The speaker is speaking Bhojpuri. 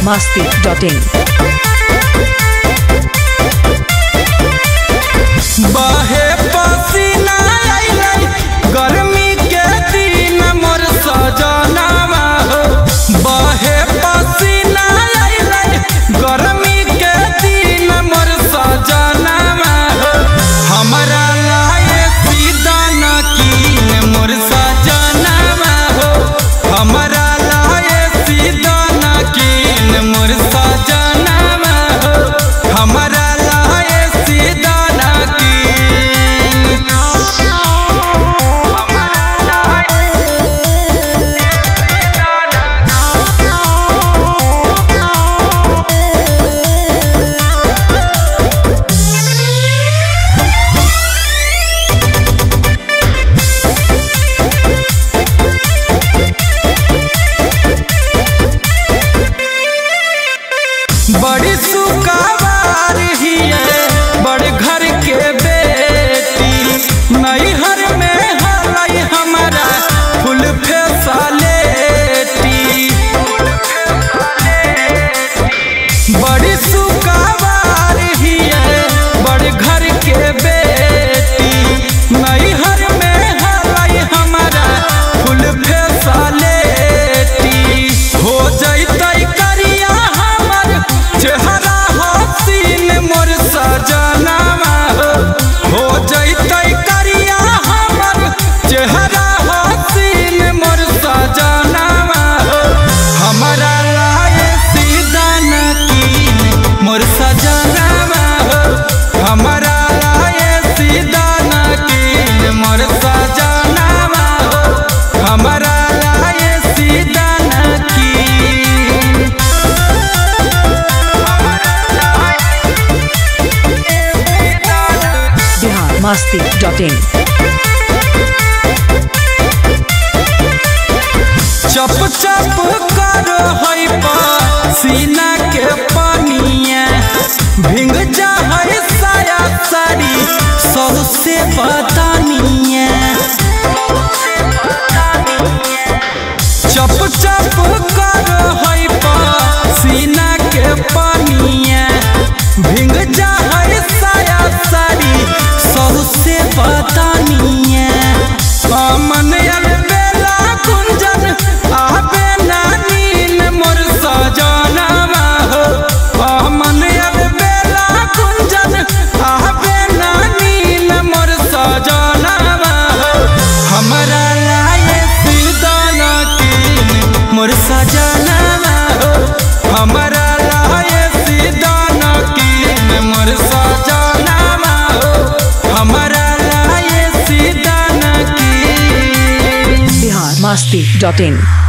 biharmasti.in बहे पसीना आइलै गर्मी के दिन मोर सजनावा हो। बहे पसीना आइलै गर्मी के दिन मोर सजनावा हो। हमरा लाए सीधा नकीन मोर सजनावा हो। हमरा लाए सीधा नकीन मोर सजनावा हो। हमरा बड़ी सुकाबार ही है बड़ घर के बेटी नैहर में हलाई हमारा फुल फैसलेटी। बड़ी सुकाबार ही है बड़ घर के बेटी नैहर में हलाई हमारा फुल फैसलेटी। हो जैतै करिया चेहरा हसीन मोर सजनावा हो। हो जैतै करिया हमर चेहरा हसीन मोर सजनावा हो। हमरा लाए सीधा नकीन मोर सजनावा हो। हमरा लाए सीधा नकीन मोर सजनावा हो। हमरा लाए सीधा नकीन biharmasti.in चप चप करो है पसीना के पानिया भींग जा है साया साड़ी सौसे बदनिया। चप चप करो है पसीना के पानिया भींग जा है साया साड़ी सौसे बदनिया। मन अलबेला कुंजन आबे नानीन मोर सजनावा हो। मन अलबेला कुंजन आबे नानीन मोर सजनावा हो। हमरा लाए सीधा नकीन मोर सजनावा हो। हमरा लाए सीधा नकीन मोर सजनावा हो। हमरा लाए सीधा नकीन biharmasti.in